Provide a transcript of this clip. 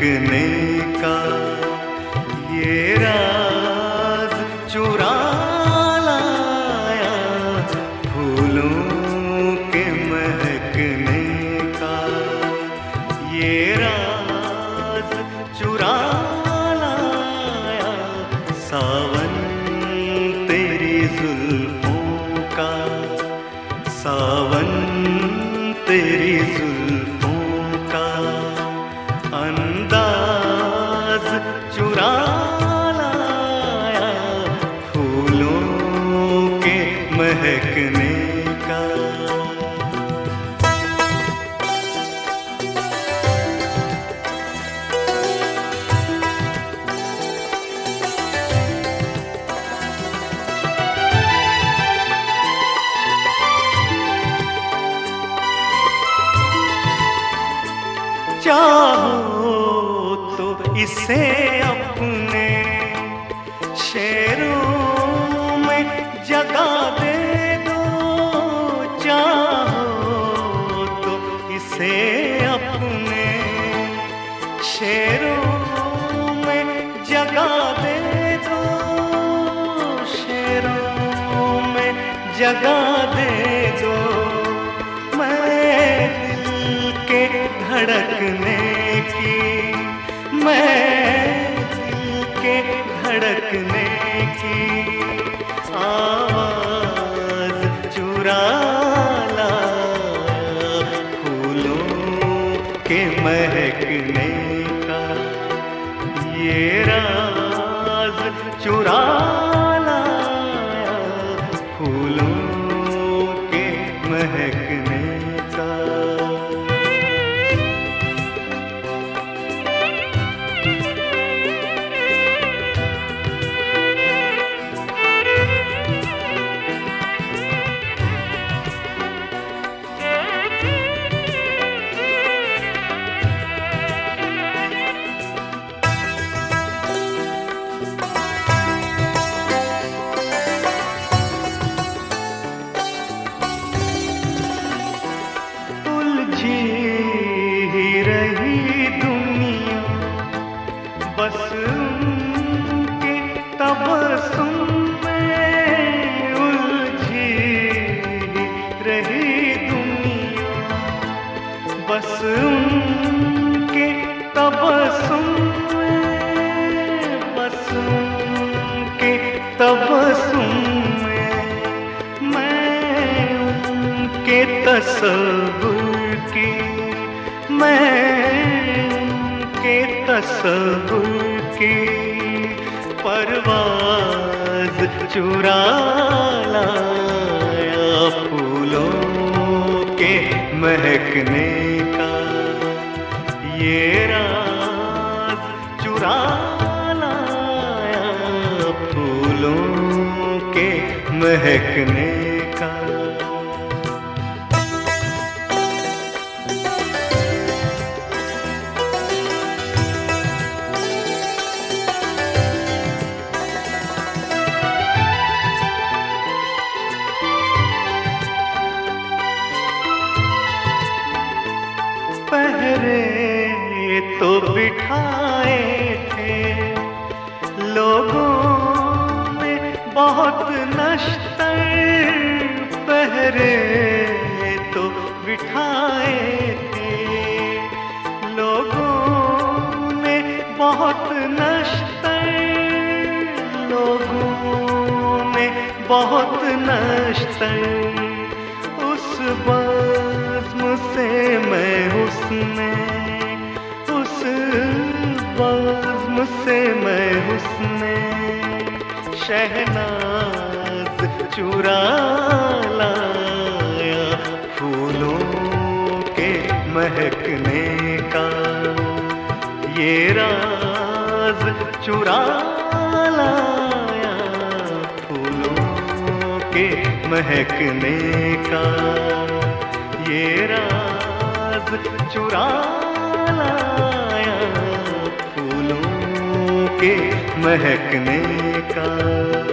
महकने का ये राज चुरा लाया फूलों के महकने का ये राज चुरा लाया सावन तेरी जुल्फों का सावन तेरी जुल्फों का अंदाज चुरा लाया फूलों के महकने का। चाहो तो इसे अपने शेरों में जगा दे दो, चाहो तो इसे अपने शेरों में जगा दे दो, शेरों में जगा दे दो। मैं दिल के धड़कने की, मैं दिल के धड़कने की आवाज चुरा लाया फूलों के महकने का ये राज चुरा लाया फूलों के महकने का। रही दुनिया बस उनके तबस्सुम में उलझी रही दुनिया बस उनके तबस्सुम में, बस उनके तबस्सुम में मैं उनके तसव्वुर की, मैं उनके तसव्वुर की परवाज़ चुरा लाया फूलों के महकने का ये राज चुरा लाया फूलों के महकने का। पहरे तो बिठाए थे लोगों ने बहुत नश्तर, पहरे तो बिठाए थे लोगों ने बहुत नश्तर, लोगों ने बहुत नश्तर। उस बज़्म से मैं हुस्ने, उस बज़्म से मैं हुस्ने शहनाज चुरा लाया फूलों के महकने का ये राज चुरा लाया फूलों के महकने का ये राज चुरा लाया फूलों के महकने का।